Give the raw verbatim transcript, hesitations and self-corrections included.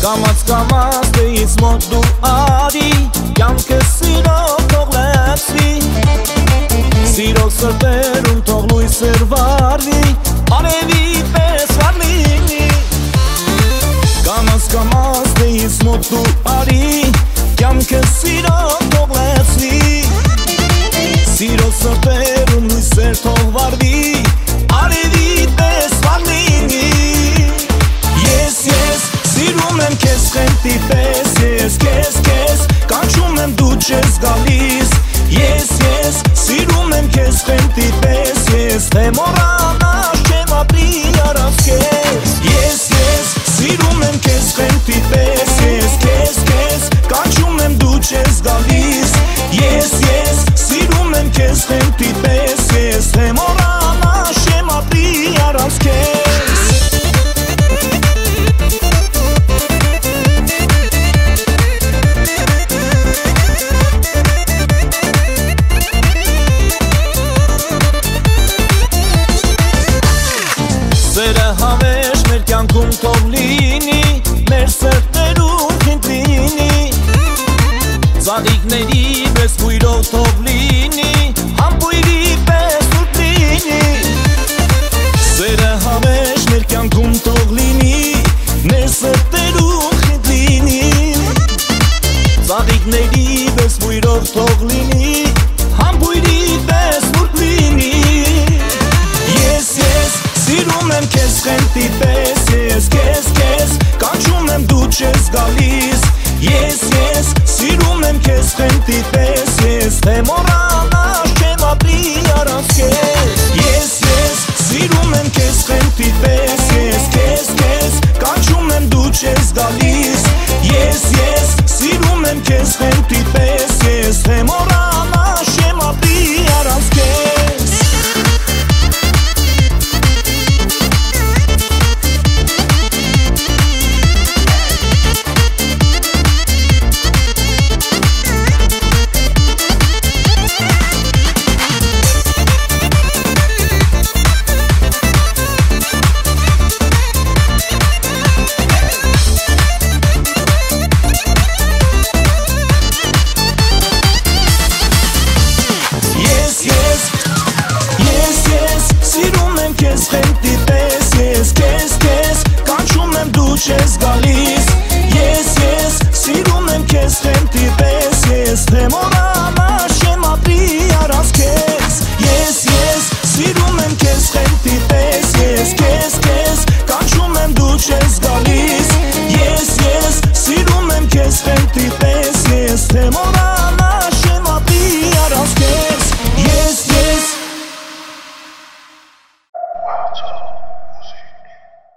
Կամաց կամաց դեից մոտ դու արի, կյանքը սիրո թող լեցվի, սիրո սրտերում թող լույսեր վարվի, արևի պես վար լինի։ Կամաց կամաց դեից մոտ դու արի, կյանքը սիրո թող լեցվի, սիրո սրտերում լույսեր թող վարվի, արևի պես վար լինի։ Ես, ես, սիրում եմ քեզ խենթի պես, ես, քեզ, քեզ, կանչում եմ դու չես գալիս, ես, ես, սիրում եմ քեզ խենթի պես, ես, թե մոռանալ չեմ ապրի առանց քեզ, ես, ես, սիրում եմ քեզ խենթի պես, ես, քեզ, քեզ, կանչում եմ դու չես գալիս, ես, ես, սիրում եմ քեզ խենթի պես, ես, թե մոռանալ չեմ ապրի առանց քեզ։ Սերը հավերժ մեր կյանքում թող լինի, մեր սրտերում խինդ լինի, ծաղիկների պես բույրով թող լինի, համբույրի պես սուրբ լինի։ Սերը հավերժ մեր կյանքում թող լինի, մեր սրտերում խինդ լինի, ծաղիկների պես բույրով թող լինի, համբույրի պես սուրբ լինի։ Ես, ես, սիրում եմ քեզ խենթի պես, ես, քեզ, քեզ, կանչում եմ դու չես գալիս, ես, ես, սիրում եմ քեզ խենթի պես, ես, թե մոռանալ չեմ ապրի առանց քեզ, ես, ես, սիրում եմ քեզ խենթի պես, ես, քեզ, քեզ, կանչում եմ դու չես գալիս, ես, ես, սիրում եմ քեզ խենթի պես, ես, թե մոռանալ չեմ ապրի առանց քեզ։ Sirում եմ քեզ խենթի պես, ես, քեզ, քեզ, կանչում եմ դու չես գալիս,